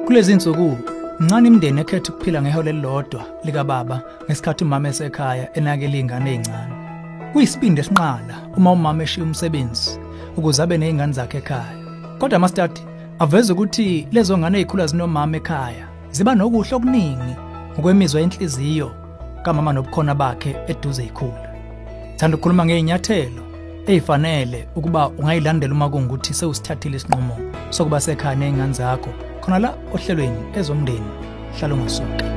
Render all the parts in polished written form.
Kulezi insuku ncane imindeni ekhetha ukuphila ngeholo elilodwa lika baba ngesikhathi umama esekhaya enakela izingane ezincane. Kuyisibindi esinqala uma umama eshiya umsebenzi ukuze abe nezingane zakhe ekhaya. Kodwa mastadi aveza ukuthi lezo ngane ezikhula zinomama ekhaya ziba nokuhle okuningi ngokwemizwa yenhliziyo kamama nobukhona bakhe eduze ikhula. Thanda ukukhuluma ngeinyathelo ezifanele ukuba ungayilandela uma kungukuthi sewusithathile isinqumo sokuba sekhaya nezingane zakho. Khona la ohlelweni ezomndeni hlala ungasoki.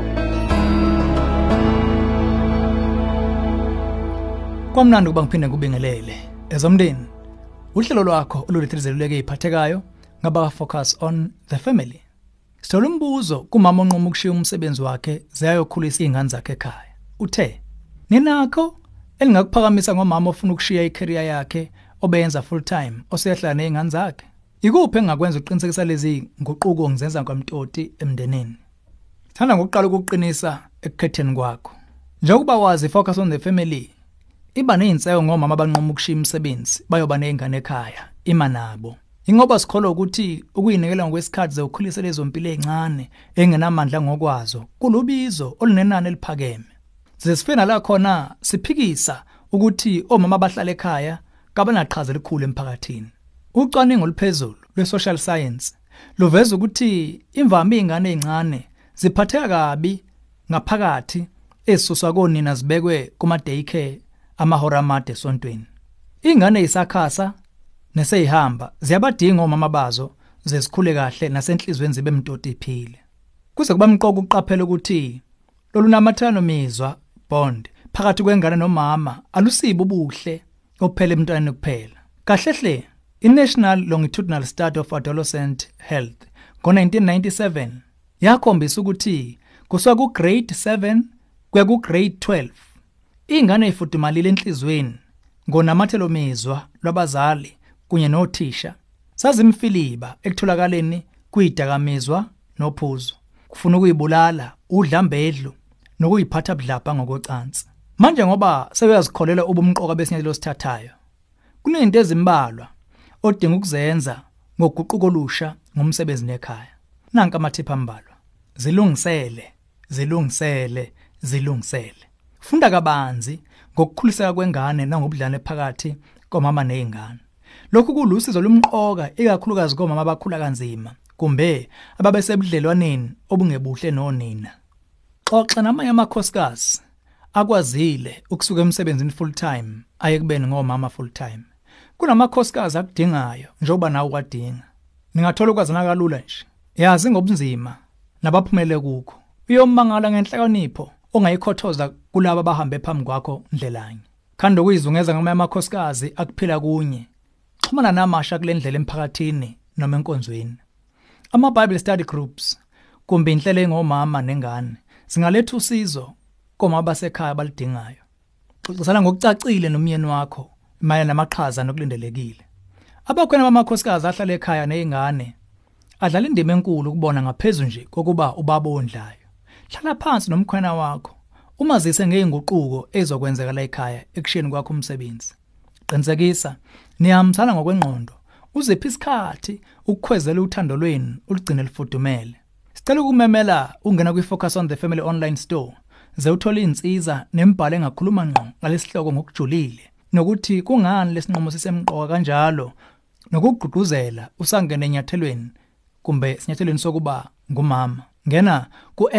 Kwamnandi ukuba ngiphinde ngikubingelele. Ezomndeni uhlelo lwakho olulethezileke iphathekayo ngaba focus on the family. Sithola umbuzo kumama onqoma ukushiya umsebenzi wakhe ziyayokhulisa izingane zakhe ekhaya. Uthe, "Ninakho elingakuphakamisa ngomama ofuna ukushiya icareer yakhe obenza full time osehlala nezingane zakhe? Ikuphi engakwenza uqinisekisa lezi nguquko ngizenza kwamtoti emndenini?" Thanda ngokuqala ukuqinisa ekukhetheni kwakho. Njengoba wazi focus on the family iba nezinseko ngomama abanqoma ukushiya umsebenzi bayoba nezingane ekhaya ima nabo. Ingoba sikholwa ukuthi ukuyinikela ngokwesikhathi zokukhulisa lezo mpilo ezincane engenamandla ngokwazo kulubizo olunenani eliphakeme. Sesifena la khona siphikisa ukuthi omama abahlala ekhaya kabanaqhaza elikhulu emphakathini. Ucwaningo oluphezulu lwe-social science luveza ukuthi imvama izingane ezincane ziphatheka kabi ngaphakathi ezisuswa konina zibekwe kuma-daycare amahora amade esontweni. Izingane ezisakhasa neseyihamba ziyabadinga omama bazo zezikhule kahle nasenhlizweni zibe mtoti iphile. Kuze kuba mqoka ukuqaphela ukuthi lolu namathano mizwa bond phakathi kwengane nomama alusibo ubuhle ophela emntwaneni kuphela. Kahlehle iNational Longitudinal Study of Adolescent Health ngo-1997 yakhombisa ukuthi kusuka ku-grade 7 kuya ku-grade 12 izingane ezifudumalile enhlizweni ngonamathelo mizwa lwabazali kunye nothisha sazimfiliba ekutholakaleni kuyidakamizwa nophuzo, kufuna ukuyibulala, udlambedlu nokuyiphatha budlabha ngokocansi. Manje ngoba sebeyazikholela ubumqoka besinyathelo sithathayo, kunezinto ezimbalwa odinga ukuzenza ngoguquko olusha ngomsebenzi nekhaya. Nanka amathipha ambalwa. Zilungisele. Funda kabanzi ngokukhuliseka kwengane nangobudlane phakathi komama nezingane. Lokhu kulusizo lumqoka ikakhulukazi komama abakhula kanzima kumbe ababesebudlelwaneni obungebuhle nonina. Xoxa namanye amakhosikazi akwazile ukusuka emsebenzini full time aye kubeni ngomama full time. Kunamakhosikazi akudingayo njengoba nawe kwadinga. Ningathola ukwazana kalula nje. Yazi ngobunzima nabaphumelele kukho. Uyomangala ngenhlakanipho ongayikhothoza kulabo abahambe phambi kwakho ndlelanye. Khanda ukuyizungeza ngamanye amakhosikazi akuphila kunye. Xhumana namasha kule ndlela emphakathini noma enkonzweni. Ama-Bible study groups kumbe inhlelo engomama nengane singaletha usizo komama basekhaya balidingayo. Xoxisana ngokucacile nomyeni wakho mayelana namaqhaza nokulindelekile. Abakhona bamakhosikazi ahlala ekhaya nezingane adlala indima enkulu ukubona ngaphezulu nje kokuba ubaba ondlayo. Hlala phansi nomkhwena wakho umazise ngeinguquko ezokwenzeka la ekhaya ekushiyeni kwakho umsebenzi. Qinisekisa niyamthana ngokwengqondo uziphi isikhathi ukukhwezela uthando lwenu ulugcine lifudumele. Sicela ukumemela ungena kwi-Focus on the Family online store ze uthola insiza nembhalo engakhuluma ngqo ngalesihloko ngokujulile nokuthi kungani lesinqumo sisemqoka kanjalo nokugqugquzela usangene enyathelweni kumbe sinyathelweni sokuba ngumama. Ngena ku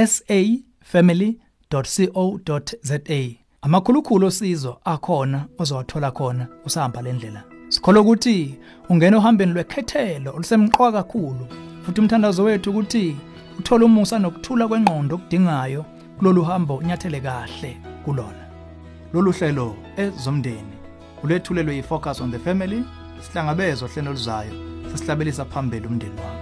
safamily.co.za. Amakhulukhulu osizo akhona ozowathola khona usahamba lendlela. Sikholwa ukuthi ungena ohambeni lwekhethelo olusemqoka kakhulu futhi umthandazo wethu ukuthi uthola umusa nokuthula kwengqondo okudingayo kulolu hambo nyathele kahle kulona. Lolu hlelo ezomndeni ulethulelwe yi-Focus on the Family sihlangabezwe hlelo luzayo sesihlabelisa phambili umndeni wakho.